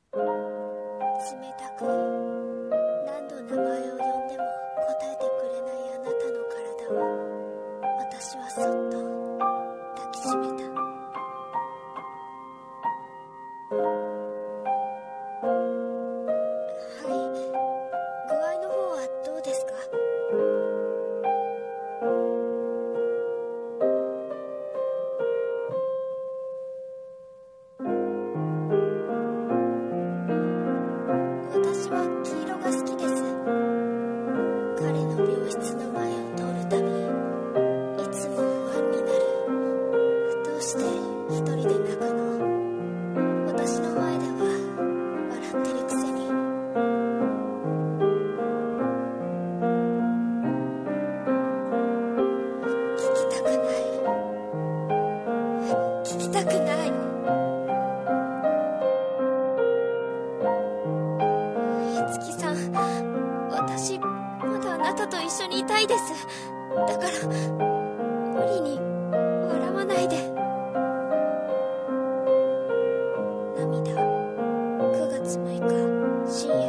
冷たく何度名前を呼んでも答えてくれないあなたの体を私はそっと抱きしめた。はい、具合の方はどうですか？私は黄色が好きです。彼の病室の前を通るたびいつも不安になる。どうして一人で泣くの？私の前では笑ってるくせに。聞きたくない。聞きたくない。樹さん、私まだあなたと一緒にいたいです。だから無理に笑わないで。涙。9月6日深夜。